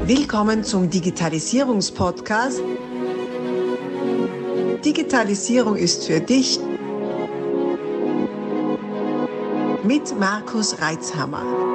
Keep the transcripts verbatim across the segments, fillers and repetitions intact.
Willkommen zum Digitalisierungspodcast. Digitalisierung ist für dich mit Markus Reitzhammer.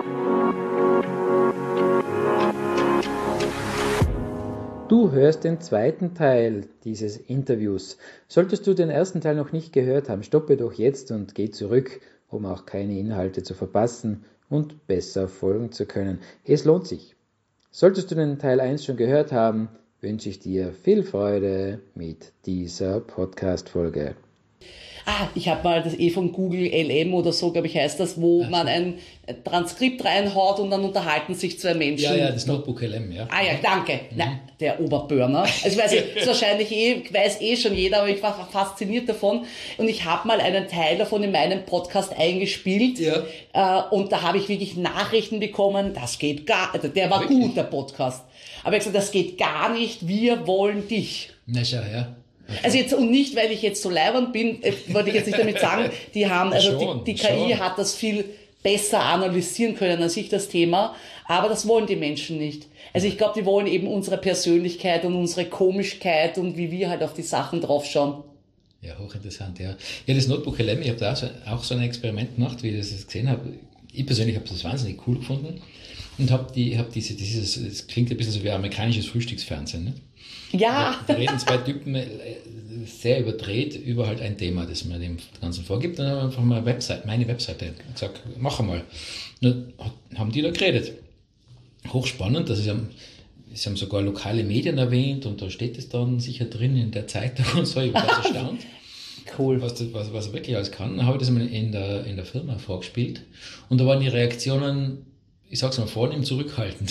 Du hörst den zweiten Teil dieses Interviews. Solltest du den ersten Teil noch nicht gehört haben, stoppe doch jetzt und geh zurück, um auch keine Inhalte zu verpassen und besser folgen zu können. Es lohnt sich. Solltest du den Teil eins schon gehört haben, wünsche ich dir viel Freude mit dieser Podcast-Folge. Ah, ich habe mal das eh von Google L M oder so, glaube ich, heißt das, wo man ein Transkript reinhaut und dann unterhalten sich zwei Menschen. Ja, ja, das Notebook L M, ja. Ah ja, danke. Mhm. Nein, der Oberbörner. Also ich weiß nicht, ist wahrscheinlich eh, weiß eh schon jeder, aber ich war fasziniert davon. Und ich habe mal einen Teil davon in meinem Podcast eingespielt. Ja. Äh, und da habe ich wirklich Nachrichten bekommen, das geht gar, also der war wirklich gut, der Podcast. Aber ich habe gesagt, das geht gar nicht, wir wollen dich. Na schau, ja. Okay. Also jetzt, und nicht, weil ich jetzt so leibernd bin, äh, wollte ich jetzt nicht damit sagen, die haben, also schon, die, die K I schon. Hat das viel besser analysieren können als ich das Thema, aber das wollen die Menschen nicht. Also ich glaube, die wollen eben unsere Persönlichkeit und unsere Komischkeit und wie wir halt auf die Sachen draufschauen. Ja, hochinteressant, ja. Ja, das Notebook L M, ich habe da auch so, auch so ein Experiment gemacht, wie ich das gesehen habe. Ich persönlich habe das wahnsinnig cool gefunden und habe die, hab diese, dieses, es klingt ein bisschen so wie amerikanisches Frühstücksfernsehen, ne? Ja. Da reden zwei Typen sehr überdreht über halt ein Thema, das man dem Ganzen vorgibt. Dann haben wir einfach mal eine Website, meine Webseite gesagt, mach mal. Dann haben die da geredet. Hochspannend, das ist ja, sie haben sogar lokale Medien erwähnt und da steht es dann sicher drin in der Zeitung und so. Ich war ganz erstaunt. Cool. Was, das, was, was er wirklich alles kann. Dann habe ich das mal in der, in der Firma vorgespielt und da waren die Reaktionen, ich sag's mal, vornehm zurückhaltend.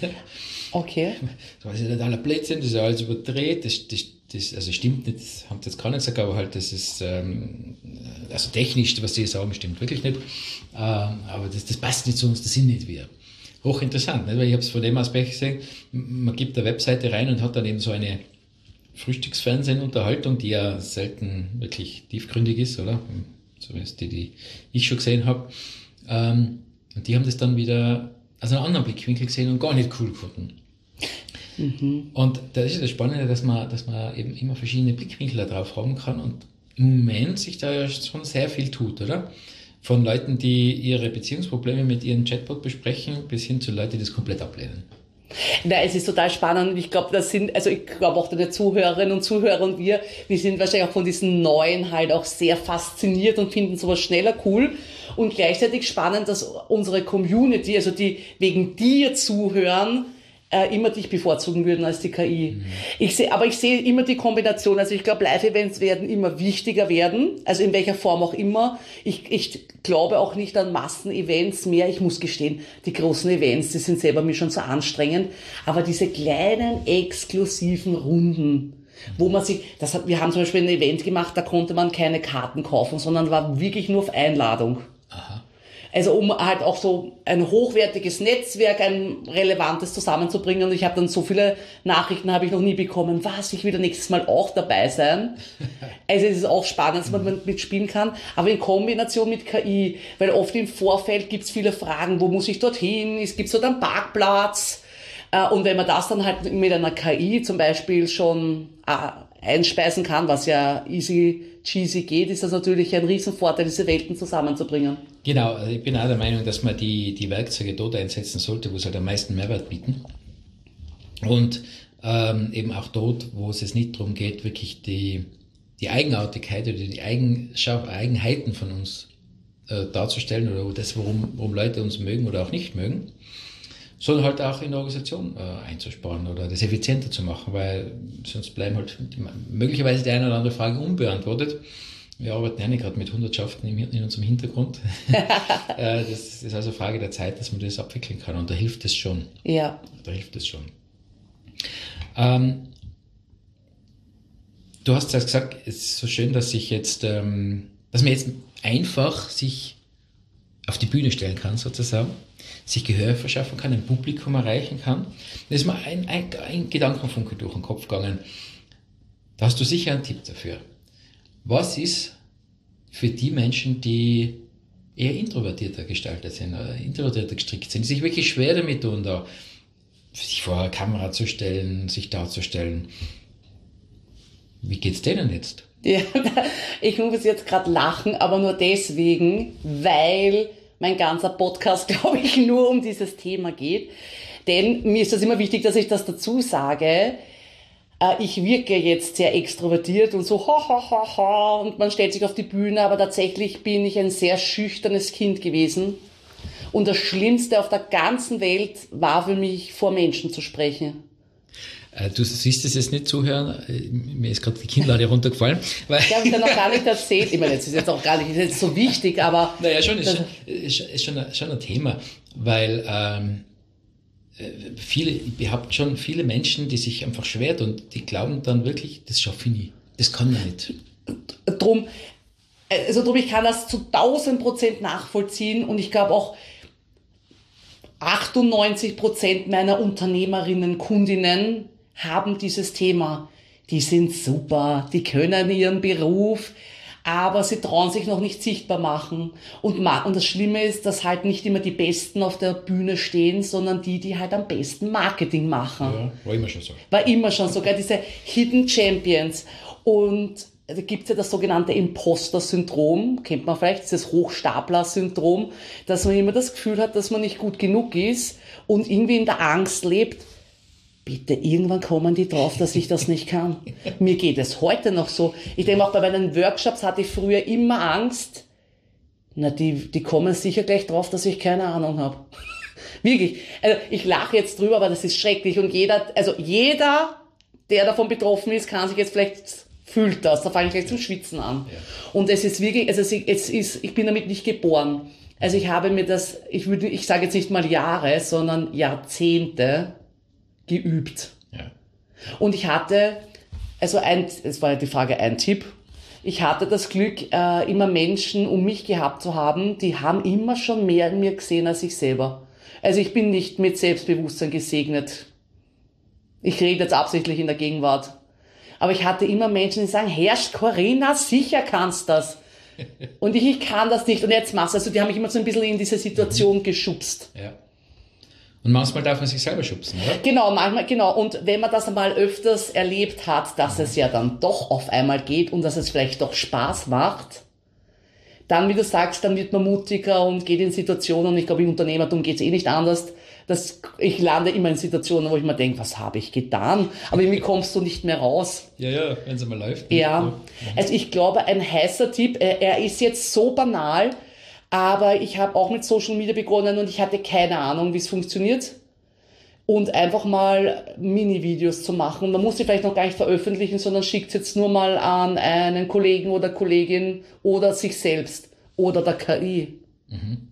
Okay. Das ist ja totaler Blödsinn, das ist ja alles überdreht, das, das, das also stimmt nicht, das haben sie jetzt gar nicht gesagt, aber halt das ist, ähm, also technisch, was die sagen, stimmt wirklich nicht, ähm, aber das, das passt nicht zu uns, das sind nicht wir. Hochinteressant, nicht? Weil ich habe es von dem Aspekt gesehen, man gibt eine Webseite rein und hat dann eben so eine Frühstücksfernsehen-Unterhaltung, die ja selten wirklich tiefgründig ist, oder? Zumindest die, die ich schon gesehen habe. Ähm, und die haben das dann wieder aus einem anderen Blickwinkel gesehen und gar nicht cool gefunden. Mhm. Und das ist das Spannende, dass man, dass man eben immer verschiedene Blickwinkel da drauf haben kann und im Moment sich da ja schon sehr viel tut, oder? Von Leuten, die ihre Beziehungsprobleme mit ihrem Chatbot besprechen, bis hin zu Leuten, die das komplett ablehnen. Na, es ist total spannend. Ich glaube, das sind, also ich glaube auch deine Zuhörerinnen und Zuhörer und wir, wir sind wahrscheinlich auch von diesen Neuen halt auch sehr fasziniert und finden sowas schneller cool. Und gleichzeitig spannend, dass unsere Community, also die wegen dir zuhören, äh, immer dich bevorzugen würden als die K I. Mhm. Ich sehe, aber ich sehe immer die Kombination. Also ich glaube, Live-Events werden immer wichtiger werden, also in welcher Form auch immer. Ich, ich glaube auch nicht an Massen-Events mehr. Ich muss gestehen, die großen Events, die sind selber mir schon so anstrengend. Aber diese kleinen, exklusiven Runden, wo man sich, das hat, wir haben zum Beispiel ein Event gemacht, da konnte man keine Karten kaufen, sondern war wirklich nur auf Einladung. Aha. Also um halt auch so ein hochwertiges Netzwerk, ein relevantes zusammenzubringen. Und ich habe dann so viele Nachrichten habe ich noch nie bekommen. Was, ich will nächstes Mal auch dabei sein. Also es ist auch spannend, dass man mitspielen kann. Aber in Kombination mit K I, weil oft im Vorfeld gibt es viele Fragen, wo muss ich dorthin? Gibt es dort einen Parkplatz? Und wenn man das dann halt mit einer K I zum Beispiel schon einspeisen kann, was ja easy cheesy geht, ist das natürlich ein Riesenvorteil, diese Welten zusammenzubringen. Genau, also ich bin auch der Meinung, dass man die, die Werkzeuge dort einsetzen sollte, wo es halt am meisten Mehrwert bieten. Und ähm, eben auch dort, wo es jetzt nicht darum geht, wirklich die, die Eigenartigkeit oder die Eigenschaft, Eigenheiten von uns äh, darzustellen oder das, worum, worum Leute uns mögen oder auch nicht mögen, sondern halt auch in der Organisation äh, einzusparen oder das effizienter zu machen, weil sonst bleiben halt die, möglicherweise die eine oder andere Frage unbeantwortet. Wir arbeiten ja nicht gerade mit Hundertschaften in, in unserem Hintergrund. äh, das ist also eine Frage der Zeit, dass man das abwickeln kann und da hilft es schon. Ja. Da hilft es schon. Ähm, du hast ja gesagt, es ist so schön, dass sich jetzt, ähm, dass man jetzt einfach sich auf die Bühne stellen kann, sozusagen, sich Gehör verschaffen kann, ein Publikum erreichen kann. Da ist mir ein, ein, ein Gedankenfunke durch den Kopf gegangen. Da hast du sicher einen Tipp dafür. Was ist für die Menschen, die eher introvertierter gestaltet sind, oder introvertierter gestrickt sind, die sich wirklich schwer damit tun, da sich vor eine Kamera zu stellen, sich darzustellen. Wie geht's denen jetzt? Ja, ich muss jetzt gerade lachen, aber nur deswegen, weil mein ganzer Podcast, glaube ich, nur um dieses Thema geht. Denn mir ist das immer wichtig, dass ich das dazu sage. Ich wirke jetzt sehr extrovertiert und so ha, ha, ha, ha, und man stellt sich auf die Bühne, aber tatsächlich bin ich ein sehr schüchternes Kind gewesen. Und das Schlimmste auf der ganzen Welt war für mich, vor Menschen zu sprechen. Du siehst es jetzt nicht zuhören, mir ist gerade die Kinnlade runtergefallen. Weil ich habe es ja noch gar nicht erzählt. Ich meine, das ist jetzt auch gar nicht ist jetzt so wichtig, aber... Naja, schon, ist, ist, ist schon, ein, schon ein Thema, weil ähm, viele, ich behaupte schon, viele Menschen, die sich einfach schwer tun, die glauben dann wirklich, das schaffe ich nie, das kann ich nicht. Drum, also drum, ich kann das zu tausend Prozent nachvollziehen und ich glaube auch, achtundneunzig Prozent meiner Unternehmerinnen, Kundinnen haben dieses Thema. Die sind super, die können ihren Beruf, aber sie trauen sich noch nicht sichtbar machen. Und, und das Schlimme ist, dass halt nicht immer die Besten auf der Bühne stehen, sondern die, die halt am besten Marketing machen. Ja, war immer schon so. War immer schon so, gell, diese Hidden Champions. Und da gibt's ja das sogenannte Imposter-Syndrom, kennt man vielleicht, dieses Hochstapler-Syndrom, dass man immer das Gefühl hat, dass man nicht gut genug ist und irgendwie in der Angst lebt, bitte, irgendwann kommen die drauf, dass ich das nicht kann. Mir geht es heute noch so. Ich denke auch bei meinen Workshops hatte ich früher immer Angst, na, die, die kommen sicher gleich drauf, dass ich keine Ahnung habe. Wirklich. Also ich lache jetzt drüber, aber das ist schrecklich und jeder, also jeder, der davon betroffen ist, kann sich jetzt vielleicht fühlt das, da fange ich gleich zum Schwitzen an. Ja. Und es ist wirklich, also es ist, ich bin damit nicht geboren. Also ich habe mir das, ich würde, ich sage jetzt nicht mal Jahre, sondern Jahrzehnte geübt. Ja. Und ich hatte, also ein, es war ja die Frage, ein Tipp. Ich hatte das Glück, äh, immer Menschen um mich gehabt zu haben, die haben immer schon mehr in mir gesehen als ich selber. Also ich bin nicht mit Selbstbewusstsein gesegnet. Ich rede jetzt absichtlich in der Gegenwart. Aber ich hatte immer Menschen, die sagen, Herrsch, Corinna, sicher kannst das. Und ich, ich kann das nicht. Und jetzt mach's. Also die haben mich immer so ein bisschen in diese Situation mhm. geschubst. Ja. Und manchmal darf man sich selber schubsen, oder? Genau, manchmal, genau. Und wenn man das einmal öfters erlebt hat, dass mhm. es ja dann doch auf einmal geht und dass es vielleicht doch Spaß macht, dann, wie du sagst, dann wird man mutiger und geht in Situationen. Und ich glaube, im Unternehmertum geht's eh nicht anders. Das, ich lande immer in Situationen, wo ich mir denke, was habe ich getan? Aber irgendwie kommst du nicht mehr raus. Ja, ja, wenn es einmal läuft. Ja, ja, also ich glaube, ein heißer Tipp, er ist jetzt so banal, aber ich habe auch mit Social Media begonnen und ich hatte keine Ahnung, wie es funktioniert. Und einfach mal Mini-Videos zu machen. Man muss sie vielleicht noch gar nicht veröffentlichen, sondern schickt es jetzt nur mal an einen Kollegen oder Kollegin oder sich selbst oder der K I. Mhm.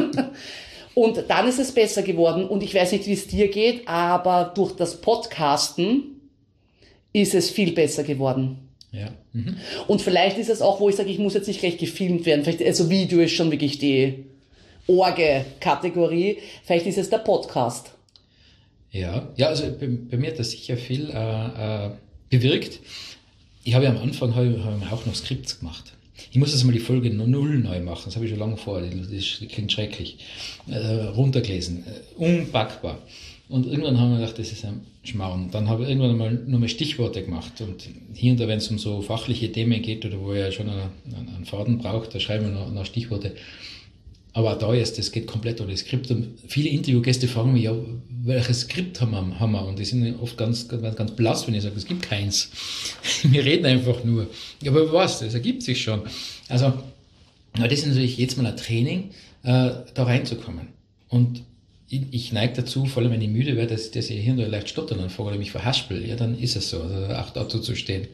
Und dann ist es besser geworden. Und ich weiß nicht, wie es dir geht, aber durch das Podcasten ist es viel besser geworden. Ja. Mhm. Und vielleicht ist es auch, wo ich sage, ich muss jetzt nicht gleich gefilmt werden. Vielleicht, also Video ist schon wirklich die Orge-Kategorie. Vielleicht ist es der Podcast. Ja, ja, also bei, bei mir hat das sicher viel äh, äh, bewirkt. Ich habe ja am Anfang habe ich, habe ich auch noch Skripts gemacht. Ich muss jetzt mal die Folge null neu machen, das habe ich schon lange vor, das klingt schrecklich. Äh, runtergelesen, äh, unpackbar. Und irgendwann haben wir gedacht, das ist ein Schmarrn. Dann habe ich irgendwann mal nur mal Stichworte gemacht. Und hier und da, wenn es um so fachliche Themen geht oder wo er schon einen, einen Faden braucht, da schreiben wir noch, noch Stichworte. Aber auch da ist, das geht komplett ohne Skript. Und viele Interviewgäste fragen mich, ja, welches Skript haben wir? Haben wir? Und die sind oft ganz, ganz, ganz blass, wenn ich sage, es gibt keins. Wir reden einfach nur. Ja, aber was? Das ergibt sich schon. Also, das ist natürlich jetzt mal ein Training, äh, da reinzukommen. Und ich, ich neige dazu, vor allem wenn ich müde werde, dass, dass ich hier und da leicht stottern anfange oder mich verhaspel. Ja, dann ist es so. Also auch dazu zu stehen.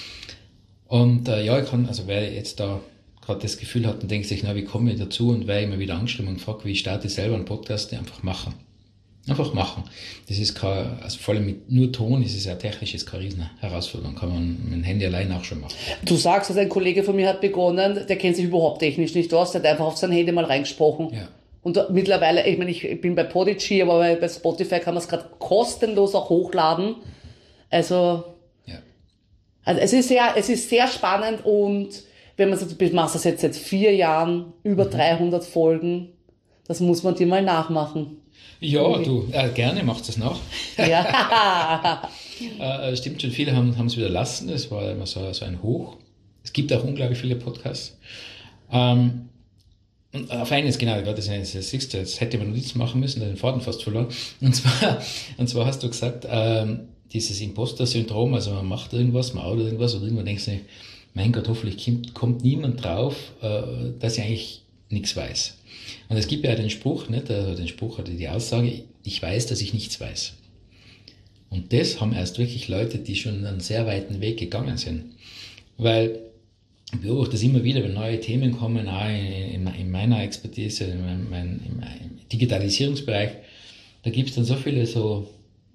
Und äh, ja, ich kann, also wer jetzt da gerade das Gefühl hat und denkt sich, na, wie komme ich dazu und wer immer wieder angeschrieben und fragt, wie ich starte selber einen Podcast, einfach machen. Einfach machen. Das ist kein, also vor allem mit nur Ton ist es ja technisch ist keine riesen Herausforderung, kann man mit dem Handy allein auch schon machen. Du sagst, dass ein Kollege von mir hat begonnen, der kennt sich überhaupt technisch nicht aus, der hat einfach auf sein Handy mal reingesprochen. Ja. Und mittlerweile, ich meine, ich bin bei Podigy, aber bei, bei Spotify kann man es gerade kostenlos auch hochladen. Also, ja. also es ist sehr, es ist sehr spannend und wenn man sagt, du machst das jetzt seit vier Jahren, über mhm. dreihundert Folgen, das muss man dir mal nachmachen. Ja, du, äh, gerne, macht es nach. Ja. äh, stimmt schon, viele haben es wieder lassen, es war immer so, so ein Hoch. Es gibt auch unglaublich viele Podcasts. Ähm, und auf eines, genau, das, das, das siehst du, jetzt hätte man Notizen machen müssen, den Faden fast verloren. Und zwar, und zwar hast du gesagt, ähm, dieses Imposter-Syndrom, also man macht irgendwas, man outet irgendwas und irgendwann denkst du, mein Gott, hoffentlich kommt, kommt niemand drauf, äh, dass ich eigentlich nichts weiß. Und es gibt ja den Spruch, nicht, also den Spruch oder die Aussage, ich weiß, dass ich nichts weiß. Und das haben erst wirklich Leute, die schon einen sehr weiten Weg gegangen sind. Weil ich beobachte das immer wieder, wenn neue Themen kommen, auch in, in, in meiner Expertise, in meinem, mein, im Digitalisierungsbereich, da gibt es dann so viele so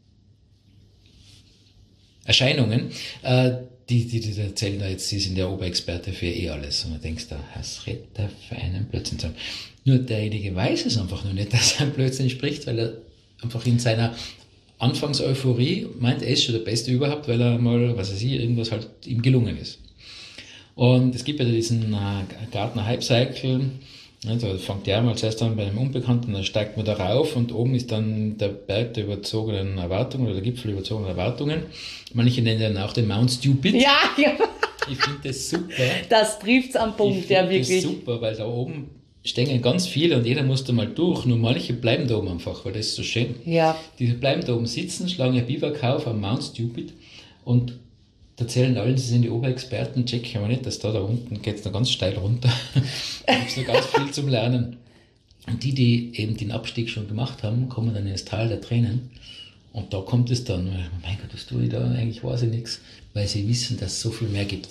Erscheinungen, äh, die, die, die erzählen da jetzt, sie sind der Oberexperte für eh alles. Und man denkst da, was redet der für einen Blödsinn zusammen? Nur derjenige weiß es einfach nur nicht, dass er einen Blödsinn spricht, weil er einfach in seiner Anfangseuphorie meint, er ist schon der Beste überhaupt, weil er mal, was weiß ich, irgendwas halt ihm gelungen ist. Und es gibt ja diesen äh, Gartner Hype Cycle, ja, da fängt der mal zuerst an bei einem Unbekannten, dann steigt man da rauf und oben ist dann der Berg der überzogenen Erwartungen oder der Gipfel der überzogenen Erwartungen. Manche nennen den auch den Mount Stupid. Ja, ja. Ich finde das super. Das trifft's am Punkt, ich ja, das wirklich. Super, weil da oben stehen ganz viele und jeder muss da mal durch, nur manche bleiben da oben einfach, weil das ist so schön. Ja. Die bleiben da oben sitzen, schlagen ihr Biwak auf am Mount Stupid und erzählen allen, sie sind die Oberexperten, checken aber nicht, dass da da unten geht es noch ganz steil runter. Da gibt es noch ganz viel zum Lernen. Und die, die eben den Abstieg schon gemacht haben, kommen dann ins Tal der Tränen. Und da kommt es dann, mein Gott, was tue ich da? Eigentlich weiß ich nichts, weil sie wissen, dass es so viel mehr gibt.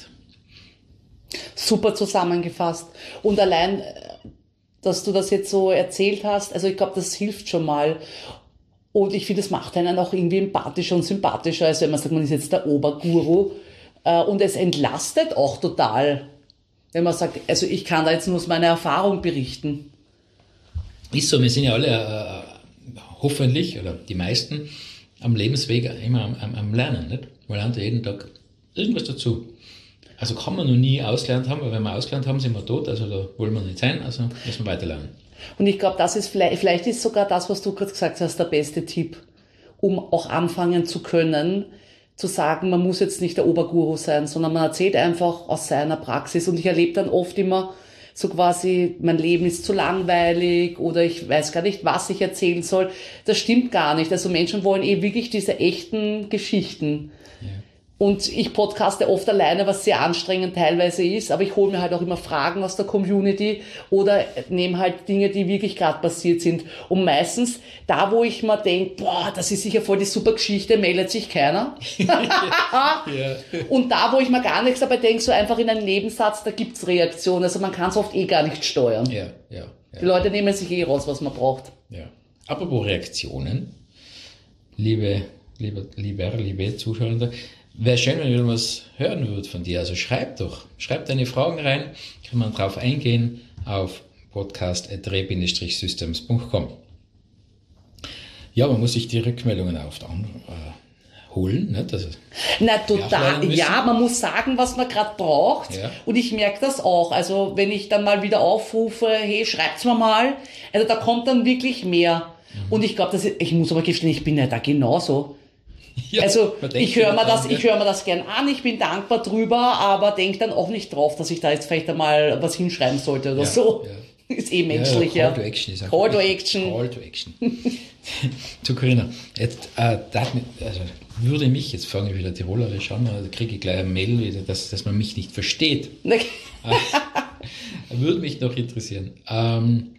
Super zusammengefasst. Und allein, dass du das jetzt so erzählt hast, also ich glaube, das hilft schon mal. Und ich finde, es macht einen auch irgendwie empathischer und sympathischer, als wenn man sagt, man ist jetzt der Oberguru. Und es entlastet auch total, wenn man sagt, also ich kann da jetzt nur aus meiner Erfahrung berichten. Ist so, wir sind ja alle äh, hoffentlich, oder die meisten, am Lebensweg immer am, am, am Lernen, nicht? Man lernt ja jeden Tag irgendwas dazu. Also kann man noch nie ausgelernt haben, weil wenn wir ausgelernt haben, sind wir tot, also da wollen wir nicht sein, also müssen wir weiterlernen. Und ich glaube, das ist vielleicht, vielleicht ist sogar das, was du gerade gesagt hast, der beste Tipp, um auch anfangen zu können, zu sagen, man muss jetzt nicht der Oberguru sein, sondern man erzählt einfach aus seiner Praxis. Und ich erlebe dann oft immer so quasi, mein Leben ist zu langweilig oder ich weiß gar nicht, was ich erzählen soll. Das stimmt gar nicht. Also Menschen wollen eh wirklich diese echten Geschichten. Ja. Und ich podcaste oft alleine, was sehr anstrengend teilweise ist, aber ich hole mir halt auch immer Fragen aus der Community oder nehme halt Dinge, die wirklich gerade passiert sind. Und meistens, da wo ich mir denke, boah, das ist sicher voll die super Geschichte, meldet sich keiner. Ja. Und da, wo ich mir gar nichts dabei denke, so einfach in einem Nebensatz, da gibt's Reaktionen. Also man kann es oft eh gar nicht steuern. Ja, ja, ja. Die Leute nehmen sich eh raus, was man braucht. Ja. Apropos Reaktionen, liebe, liebe, liebe, liebe Zuschauer, wäre schön, wenn ihr was hören würdet von dir. Also schreib doch. Schreib deine Fragen rein. Kann man drauf eingehen auf podcast at re Bindestrich systems punkt com. Ja, man muss sich die Rückmeldungen auf dann, äh, holen. Nicht? Also, Na, total. Ja, man muss sagen, was man gerade braucht. Ja. Und ich merke das auch. Also, wenn ich dann mal wieder aufrufe, hey, schreibt's mir mal. Also, da kommt dann wirklich mehr. Mhm. Und ich glaube, ich muss aber gestehen, ich bin ja da genauso. Ja, also ich höre mir das, ich höre mir das gern an, ich bin dankbar drüber, aber denke dann auch nicht drauf, dass ich da jetzt vielleicht einmal was hinschreiben sollte oder ja, so. Ja. Ist eh menschlich, ja. ja. Call to Action ist Call to Action. Call to Action. Zu Corinna, jetzt äh, also, würde mich, jetzt fange ich wieder tirolerisch an, da kriege ich gleich ein Mail wieder, dass, dass man mich nicht versteht. äh, würde mich noch interessieren. Ähm,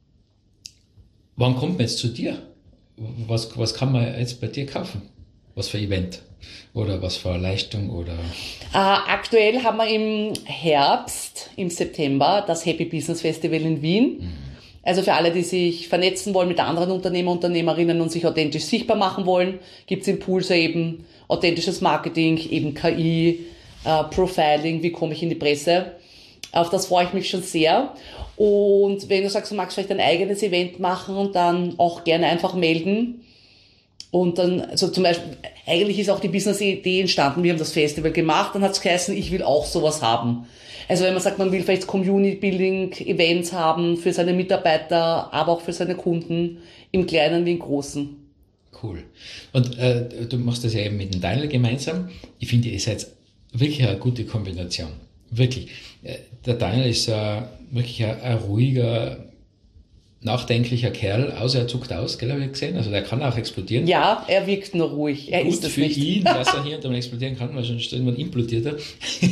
wann kommt man jetzt zu dir? Was, was kann man jetzt bei dir kaufen? Was für Event oder was für Leistung oder? Äh, aktuell haben wir im Herbst, im September, das Happy Business Festival in Wien. Mhm. Also für alle, die sich vernetzen wollen mit anderen Unternehmer, Unternehmerinnen und sich authentisch sichtbar machen wollen, gibt's Impulse eben, authentisches Marketing, eben K I, äh, Profiling, wie komme ich in die Presse. Auf das freue ich mich schon sehr. Und wenn du sagst, du magst vielleicht ein eigenes Event machen und dann auch gerne einfach melden. Und dann, also zum Beispiel, eigentlich ist auch die Business-Idee entstanden, wir haben das Festival gemacht, dann hat es geheißen, ich will auch sowas haben. Also wenn man sagt, man will vielleicht Community-Building-Events haben für seine Mitarbeiter, aber auch für seine Kunden, im Kleinen wie im Großen. Cool. Und äh, du machst das ja eben mit dem Daniel gemeinsam. Ich finde, ihr seid wirklich eine gute Kombination. Wirklich. Der Daniel ist äh, wirklich ein, ein ruhiger, nachdenklicher Kerl, außer er zuckt aus, gell, habe ich gesehen. Also der kann auch explodieren. Ja, er wirkt nur ruhig. Er Gut ist es für nicht. ihn, dass er hier und da mal explodieren kann, weil sonst irgendwann implodiert er.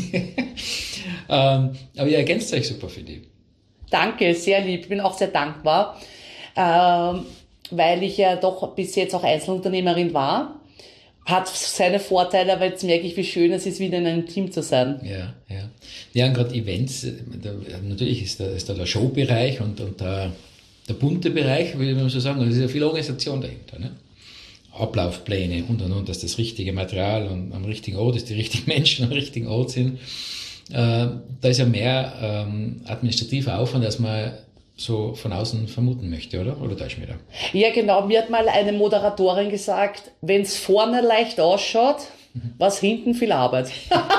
ähm, aber ihr ergänzt euch super, finde ich. Danke, sehr lieb. Ich bin auch sehr dankbar, ähm, weil ich ja doch bis jetzt auch Einzelunternehmerin war. Hat seine Vorteile, aber jetzt merke ich, wie schön es ist, wieder in einem Team zu sein. Ja, ja. Ja, und gerade Events, da, natürlich ist da, ist da der Showbereich und, und der, der bunte Bereich, würde man so sagen, es ist ja viel Organisation dahinter. Ne? Ablaufpläne und und und, dass das richtige Material und am richtigen Ort ist, die richtigen Menschen am richtigen Ort sind. Äh, da ist ja mehr ähm, administrativer Aufwand, als man so von außen vermuten möchte, oder? Oder täusche ich mich da? Ja, genau. Mir hat mal eine Moderatorin gesagt, wenn es vorne leicht ausschaut, was hinten viel Arbeit.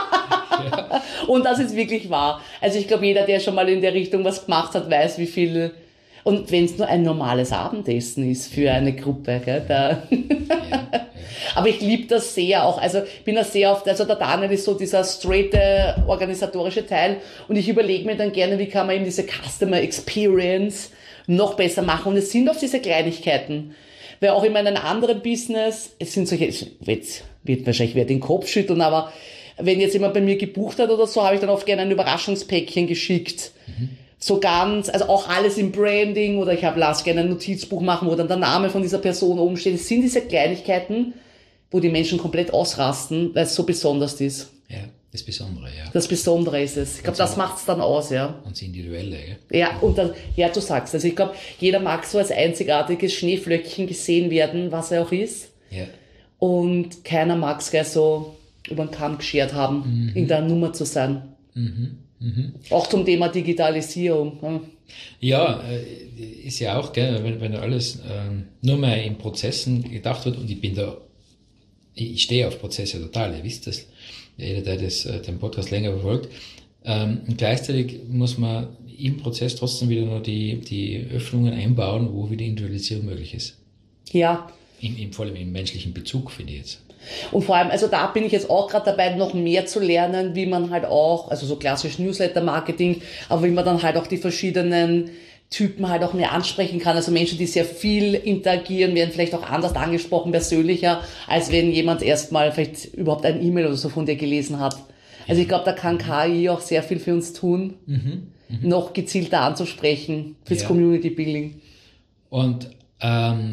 Ja. Und das ist wirklich wahr. Also ich glaube, jeder, der schon mal in der Richtung was gemacht hat, weiß, wie viel... Und wenn es nur ein normales Abendessen ist für eine Gruppe, gell, da... ja, ja. Aber ich liebe das sehr auch. Also ich bin da sehr oft, also der Daniel ist so dieser straighte organisatorische Teil und ich überlege mir dann gerne, wie kann man eben diese Customer Experience noch besser machen. Und es sind oft diese Kleinigkeiten. Weil auch in meinem anderen Business, es sind solche, jetzt wird wahrscheinlich wer den Kopf schütteln, aber wenn jetzt jemand bei mir gebucht hat oder so, habe ich dann oft gerne ein Überraschungspäckchen geschickt. Mhm. So ganz, also auch alles im Branding oder ich habe lass gerne ein Notizbuch machen, wo dann der Name von dieser Person oben steht. Es sind diese Kleinigkeiten, wo die Menschen komplett ausrasten, weil es so besonders ist. Ja, das Besondere, ja. Das Besondere ist es. Ich glaube, das macht es dann aus, ja. Und das Individuelle, gell? Ja, und dann, ja, du sagst, also ich glaube, jeder mag so als einzigartiges Schneeflöckchen gesehen werden, was er auch ist. Ja. Und keiner mag es gleich so über den Kamm geschert haben, mhm. in der Nummer zu sein. Mhm. Mhm. Auch zum Thema Digitalisierung. Ja, ist ja auch, gell, wenn, wenn alles ähm, nur mehr in Prozessen gedacht wird, und ich bin da, ich stehe auf Prozesse total, ihr wisst das, jeder, der das, den Podcast länger verfolgt. Ähm, und gleichzeitig muss man im Prozess trotzdem wieder nur die, die Öffnungen einbauen, wo wieder Individualisierung möglich ist. Ja. Im, im, vor allem im menschlichen Bezug, finde ich jetzt. Und vor allem, also da bin ich jetzt auch gerade dabei, noch mehr zu lernen, wie man halt auch, also so klassisch Newsletter-Marketing, aber wie man dann halt auch die verschiedenen Typen halt auch mehr ansprechen kann. Also Menschen, die sehr viel interagieren, werden vielleicht auch anders angesprochen, persönlicher, als wenn jemand erstmal vielleicht überhaupt ein E-Mail oder so von dir gelesen hat. Also ich glaube, da kann K I auch sehr viel für uns tun, mhm, mh. noch gezielter anzusprechen fürs ja. Community Building. Und ähm,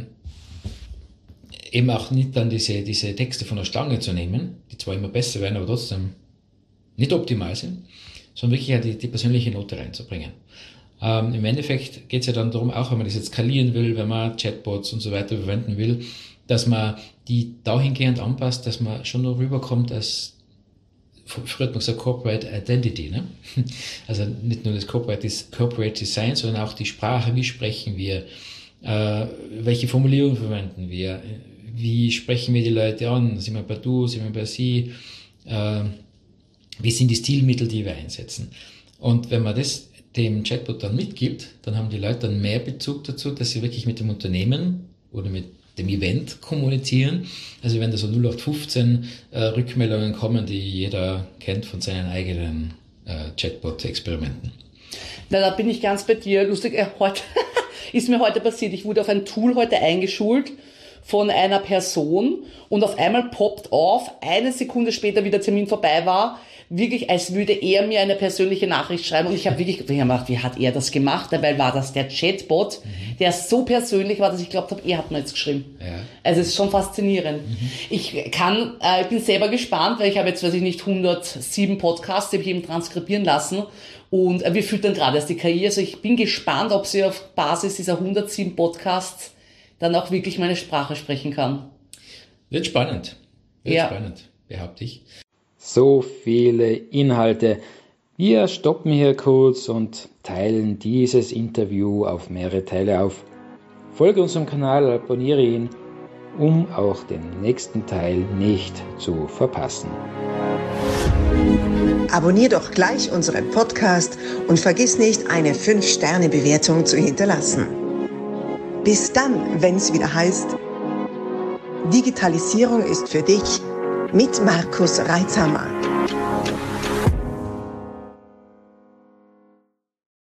eben auch nicht dann diese, diese Texte von der Stange zu nehmen, die zwar immer besser werden, aber trotzdem nicht optimal sind, sondern wirklich die, die persönliche Note reinzubringen. Ähm, Im Endeffekt geht es ja dann darum, auch wenn man das jetzt skalieren will, wenn man Chatbots und so weiter verwenden will, dass man die dahingehend anpasst, dass man schon noch rüberkommt als, früher hat man gesagt, Corporate Identity, ne? Also nicht nur das Corporate, Corporate Design, sondern auch die Sprache, wie sprechen wir, äh, welche Formulierungen verwenden wir, wie sprechen wir die Leute an, sind wir bei du, sind wir bei sie, äh, wie sind die Stilmittel, die wir einsetzen. Und wenn man das dem Chatbot dann mitgibt, dann haben die Leute dann mehr Bezug dazu, dass sie wirklich mit dem Unternehmen oder mit dem Event kommunizieren. Also wenn da so null acht fünfzehn äh, Rückmeldungen kommen, die jeder kennt von seinen eigenen äh, Chatbot-Experimenten. Na, da bin ich ganz bei dir. Lustig, äh, heute ist mir heute passiert, ich wurde auf ein Tool heute eingeschult von einer Person und auf einmal poppt auf, eine Sekunde später, wie der Termin vorbei war, wirklich, als würde er mir eine persönliche Nachricht schreiben. Und ich habe wirklich gedacht, wie hat er das gemacht? Dabei war das der Chatbot, mhm. der so persönlich war, dass ich glaubt habe, er hat mir jetzt geschrieben. Ja. Also es ist schon faszinierend. Mhm. Ich kann, äh, ich bin selber gespannt, weil ich habe jetzt, weiß ich nicht, hundertsieben Podcasts, die habe ich eben transkribieren lassen. Und äh, wir füttern gerade erst die K I. Also ich bin gespannt, ob sie auf Basis dieser hundertsieben Podcasts dann auch wirklich meine Sprache sprechen kann. Wird spannend. Wird ja. spannend, behaupte ich. So viele Inhalte. Wir stoppen hier kurz und teilen dieses Interview auf mehrere Teile auf. Folge unserem Kanal, abonniere ihn um auch den nächsten Teil nicht zu verpassen. Abonnier doch gleich unseren Podcast und vergiss nicht, eine fünf Sterne Bewertung zu hinterlassen. Bis dann, wenn es wieder heißt, Digitalisierung ist für dich mit Markus Reitzhammer.